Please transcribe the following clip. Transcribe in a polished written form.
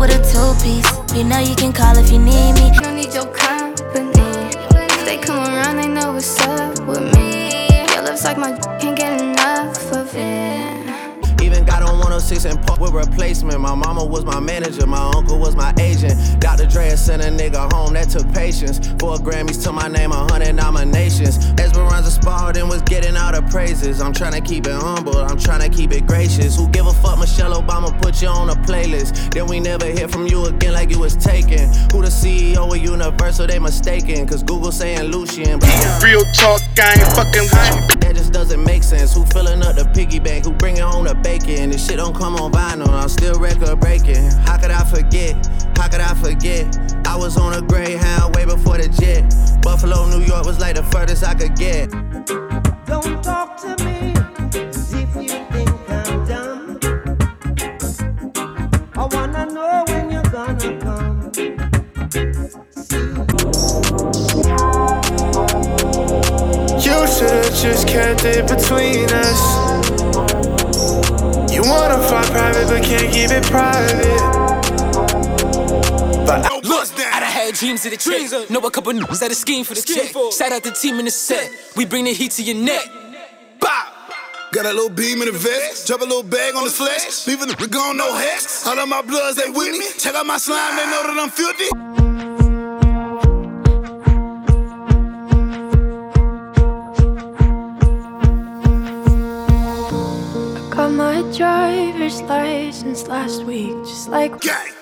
with a two-piece. You know you can call if you need me. I need your company. If they come around, they know what's up with me. Your lips like my can't get enough of it. Even got on 106 and park with replacement. My mama was my manager, my uncle was my agent. Dr. Dre sent a nigga home, that took patience. 4 Grammys to my name, 100 nominations. Esperanza Spalding was getting all the praises. I'm tryna keep it humble, I'm tryna keep it gracious. Who give a fuck, Michelle Obama put you on a playlist. Then we never hear from you again like you was taken. Who the CEO of Universal, they mistaken. Cause Google saying Lucian, but real talk, I ain't fucking with you. That just doesn't make sense. Who filling up the piggy bank? Who bringing home the bacon? This shit don't come on vinyl, I'm still record breaking. How could I forget? How could I forget? I was on a Greyhound way before the jet. Buffalo, New York was like the furthest I could get. Don't talk to me as if you think I'm dumb. I wanna know when you're gonna come. You should've just kept it between us. You wanna fly private but can't keep it private. But look, I done had dreams of the check. Know a couple niggas that a scheme for the check. Shout out the team in the set. We bring the heat to your neck. Bow. Got a little beam in the vest. Drop a little bag on the flesh. Leaving the gone, no hex. All of my bloods, they with me. Check out my slime, they know that I'm filthy. Got my driver's license last week, just like Gang.